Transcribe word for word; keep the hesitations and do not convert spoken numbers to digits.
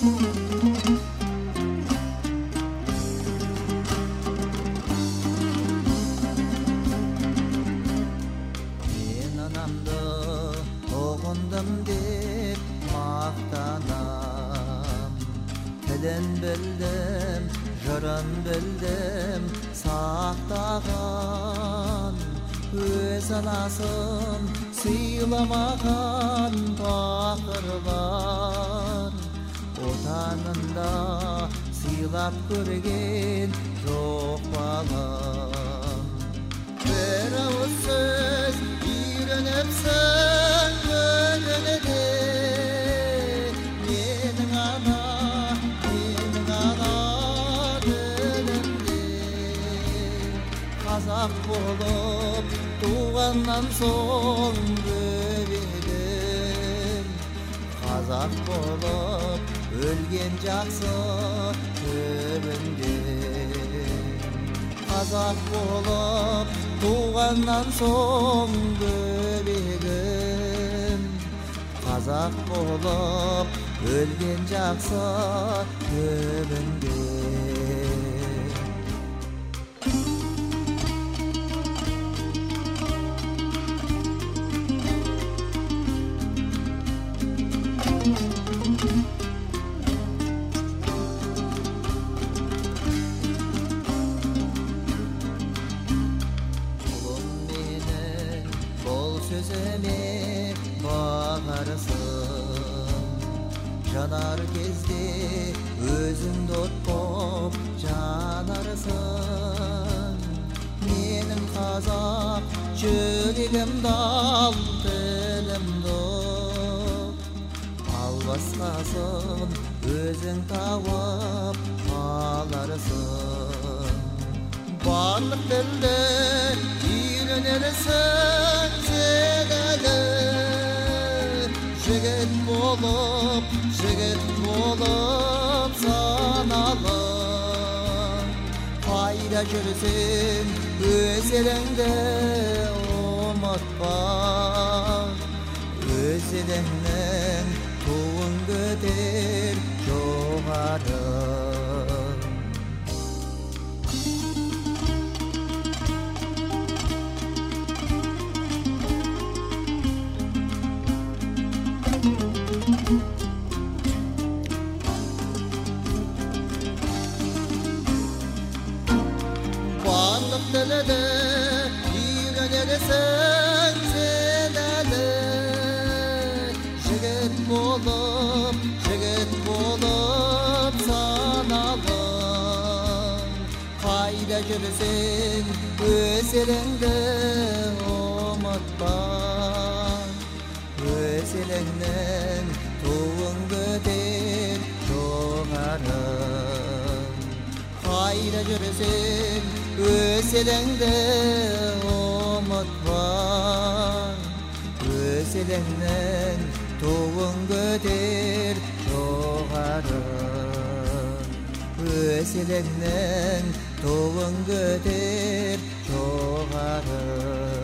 Dep maqtanam Telen bildim, jıran bildim Saqtağan Öz anasın Sıylamağan Bakırlar Otanında Sıylap görgen Жоқ balam Bir ağız söz Үйrenepsin Gönlüne Menin ana Menin ana Dilimde Қазақ болып Туғаннан соң Бөбегім Қазақ болып Өлген жақсы Төбінде Қазақ болып Туғаннан соң бөбегім Қазақ болып өлген жақсы төбінде Sözüme bağarısın Janar кезде өзің дот боп жанарысың Менің қазақ жүрегім дал тілім доп Ал басқасын өзің тауып аларысың Барлық тілді үйренерсің Жігіт болып, жігіт болып саналы Қайда жүрсің өз еліңді ұмытпа Өз еліңнің туын көтер жоғары Барлық тілді үйренерсің сен әлі Жігіт болып, жігіт болып саналы Қайда жүрсің өз еліңді ұмытпа Өз еліңнің туын көтер жоғары Қайда жүрсің өз еліңді ұмытпа Өз еліңнің туын көтер жоғары Өз еліңнің туын көтер жоғары